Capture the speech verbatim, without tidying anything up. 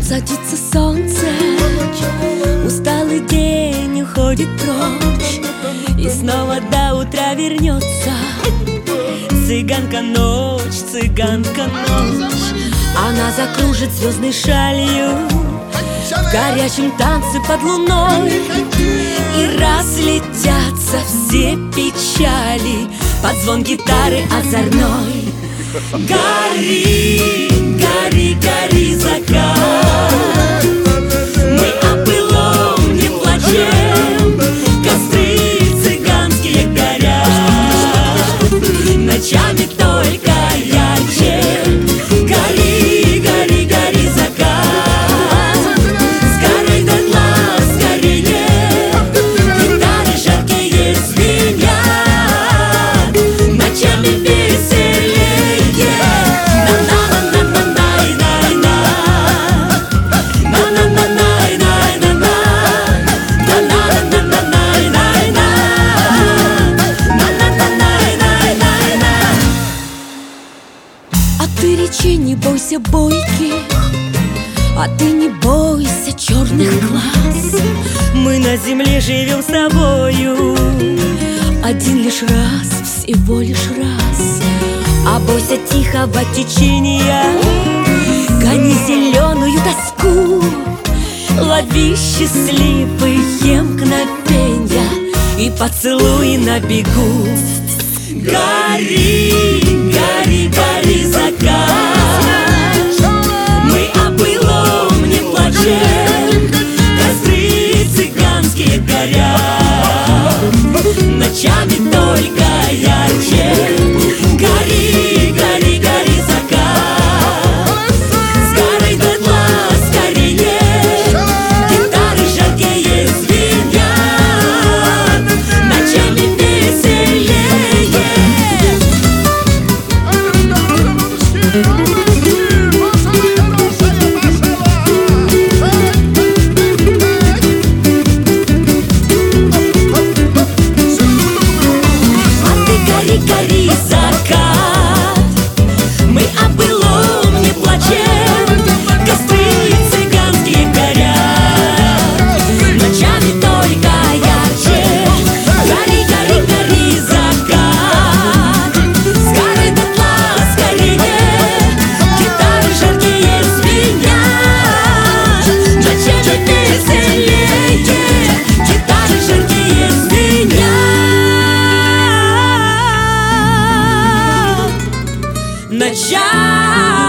Садится солнце, усталый день уходит прочь, и снова до утра вернется цыганка ночь, цыганка ночь. Она закружит звездной шалью в горячем танце под луной, и разлетятся все печали под звон гитары озорной. Гори, гори, гори, закат, мы о былом не плачем, костры цыганские горят, ночами только ярче. Гори, гори, гори, закат, сгорай дотла скорее, гитары жаркие звенят, ночами веселее. А ты речи, не бойся бойки, а ты не бойся черных глаз. Мы на земле живем с тобою один лишь раз, всего лишь раз. А бойся тихого течения, гони зеленую тоску, лови счастливые мгновенья и поцелуй на бегу. Гори, гори, гори, закат, мы о былом не плачем, костры цыганские горят, ночами только ярче. Гори, гори, гори, закат, сгорай дотла скорее, гитары жаркие звенят, ночами веселее. Гори, закат, мы о былом не плачем, костры цыганские горят, ночами только ярче. Гори, гори, гори, закат, сгорай дотла скорее, гитары жаркие звенят, ночами веселее, гитары жаркие звенят, ночами